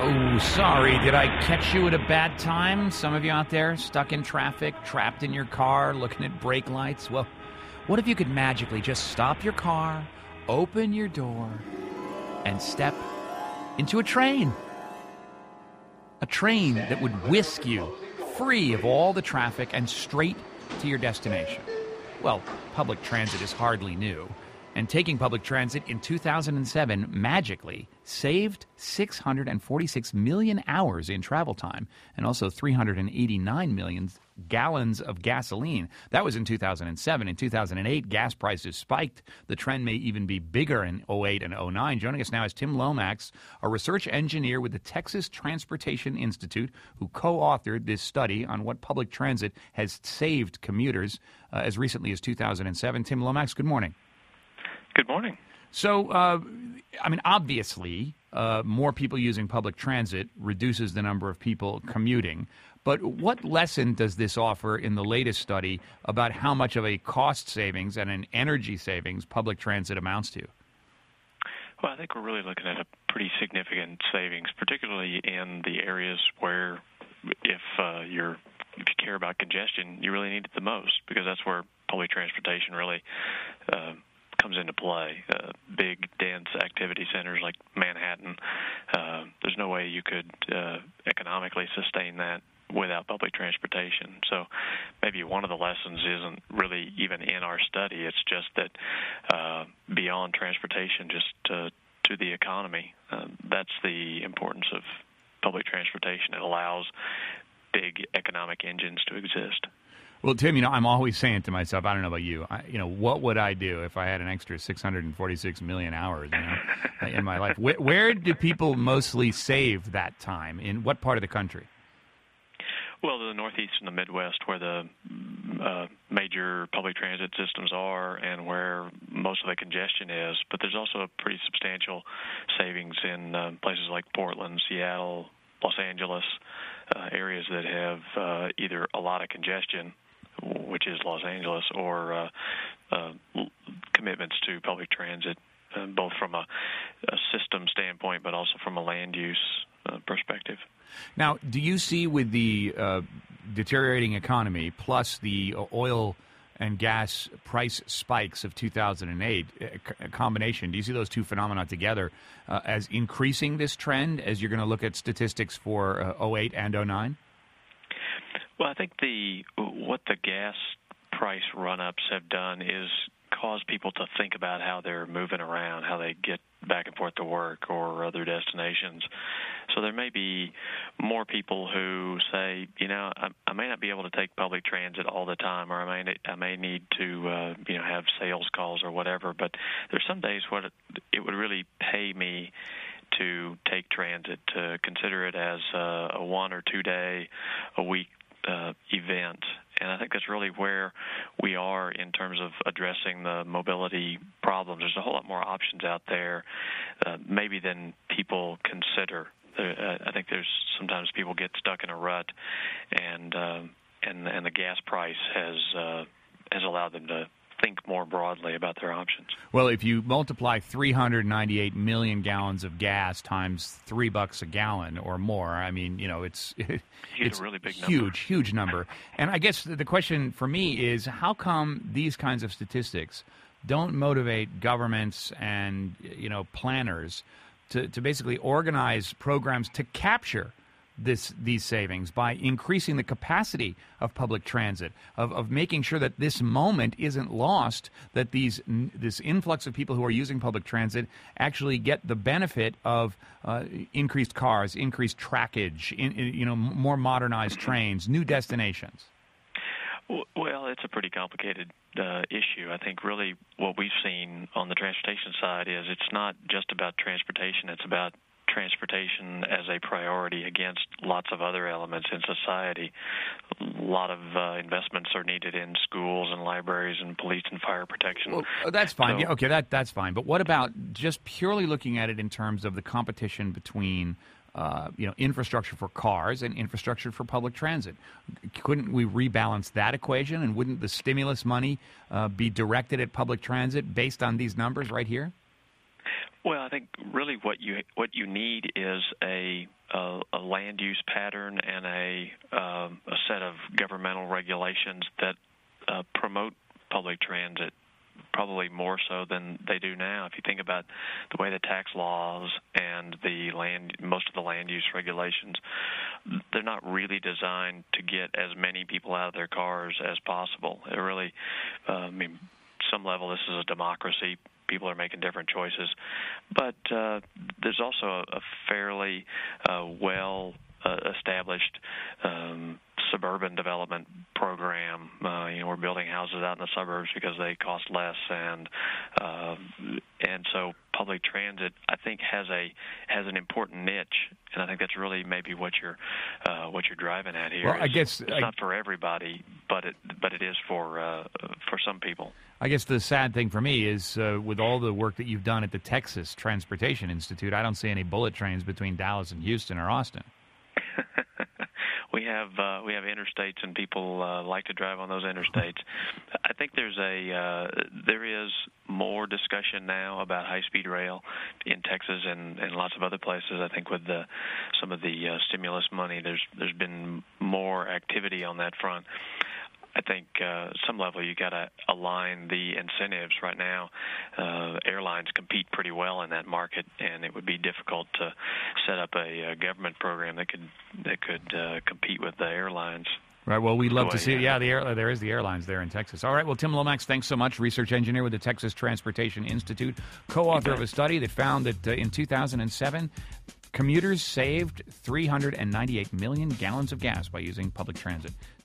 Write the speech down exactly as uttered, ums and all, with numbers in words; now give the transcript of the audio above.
Oh, sorry. Did I catch you at a bad time? Some of you out there stuck in traffic, trapped in your car, looking at brake lights. Well, what if you could magically just stop your car, open your door, and step into a train? A train that would whisk you free of all the traffic and straight to your destination. Well, public transit is hardly new. And taking public transit in two thousand seven magically saved six hundred forty-six million hours in travel time and also three hundred eighty-nine million gallons of gasoline. That was in two thousand seven. In two thousand eight, gas prices spiked. The trend may even be bigger in oh eight and oh nine. Joining us now is Tim Lomax, a research engineer with the Texas Transportation Institute, who co-authored this study on what public transit has saved commuters uh, as recently as two thousand seven. Tim Lomax, good morning. Good morning. So, uh, I mean, obviously, uh, more people using public transit reduces the number of people commuting. But what lesson does this offer in the latest study about how much of a cost savings and an energy savings public transit amounts to? Well, I think we're really looking at a pretty significant savings, particularly in the areas where if uh, you're if you care about congestion, you really need it the most, because that's where public transportation really uh, comes into play. Uh, big, dense activity centers like Manhattan, uh, there's no way you could uh, economically sustain that without public transportation. So maybe one of the lessons isn't really even in our study. It's just that uh, beyond transportation, just uh, to the economy, uh, that's the importance of public transportation. It allows big economic engines to exist. Well, Tim, you know, I'm always saying to myself, I don't know about you, I, you know, what would I do if I had an extra six hundred forty-six million hours, you know, in my life? Where, where do people mostly save that time? In what part of the country? Well, the Northeast and the Midwest, where the uh, major public transit systems are and where most of the congestion is. But there's also a pretty substantial savings in uh, places like Portland, Seattle, Los Angeles, uh, areas that have uh, either a lot of congestion, which is Los Angeles, or uh, uh, commitments to public transit, uh, both from a, a system standpoint but also from a land use uh, perspective. Now, do you see with the uh, deteriorating economy plus the oil and gas price spikes of two thousand eight, a combination, do you see those two phenomena together uh, as increasing this trend as you're going to look at statistics for uh, oh eight and oh nine? Well, I think the what the gas price run-ups have done is cause people to think about how they're moving around, how they get back and forth to work or other destinations. So there may be more people who say, you know, I, I may not be able to take public transit all the time, or I may I may need to, uh, you know, have sales calls or whatever. But there's some days what it, it would really pay me to take transit, to consider it as a, a one or two day a week uh, event. And I think that's really where we are in terms of addressing the mobility problems. There's a whole lot more options out there, uh, maybe than people consider. Uh, I think there's sometimes people get stuck in a rut, and uh, and and the gas price has uh, has allowed them to think more broadly about their options. Well, if you multiply three hundred ninety-eight million gallons of gas times three bucks a gallon or more, I mean, you know, it's it, it's a really big huge, number. huge number. And I guess the question for me is, how come these kinds of statistics don't motivate governments and, you know, planners to, to basically organize programs to capture this these savings by increasing the capacity of public transit, of, of making sure that this moment isn't lost, that these this influx of people who are using public transit actually get the benefit of uh, increased cars, increased trackage, in, in, you know, more modernized trains, new destinations? Well, it's a pretty complicated uh, issue. I think really what we've seen on the transportation side is it's not just about transportation, it's about transportation as a priority against lots of other elements in society. A lot of uh, investments are needed in schools and libraries and police and fire protection. Well, that's fine. So, yeah, okay, that that's fine. But what about just purely looking at it in terms of the competition between uh, you know, infrastructure for cars and infrastructure for public transit? Couldn't we rebalance that equation, and wouldn't the stimulus money uh, be directed at public transit based on these numbers right here? Well, I think really what you what you need is a a, a land use pattern and a, um, a set of governmental regulations that uh, promote public transit probably more so than they do now. If you think about the way the tax laws and the land, most of the land use regulations, they're not really designed to get as many people out of their cars as possible. It really, uh, I mean, some level this is a democracy. People are making different choices. But uh, there's also a, a fairly uh, well uh, established um, suburban development program. Uh, you know, we're building houses out in the suburbs because they cost less, and uh, and so public transit, I think, has a has an important niche, and I think that's really maybe what you're uh, what you're driving at here. Well, I guess it's I, not for everybody, but it but it is for uh, for some people. I guess the sad thing for me is uh, with all the work that you've done at the Texas Transportation Institute, I don't see any bullet trains between Dallas and Houston or Austin. We have uh, we have interstates, and people uh, like to drive on those interstates. I think there's a uh, there is more discussion now about high-speed rail in Texas and, and lots of other places. I think with the, some of the uh, stimulus money, there's there's been more activity on that front. I think uh, some level you got to align the incentives. Right now, uh, airlines compete pretty well in that market, and it would be difficult to set up a, a government program that could that could uh, compete with the airlines. Right. Well, we'd love way, to see. Yeah, yeah, the air, there is the airlines there in Texas. All right. Well, Tim Lomax, thanks so much. Research engineer with the Texas Transportation Institute, co-author of a study that found that uh, in two thousand seven, commuters saved three hundred ninety-eight million gallons of gas by using public transit.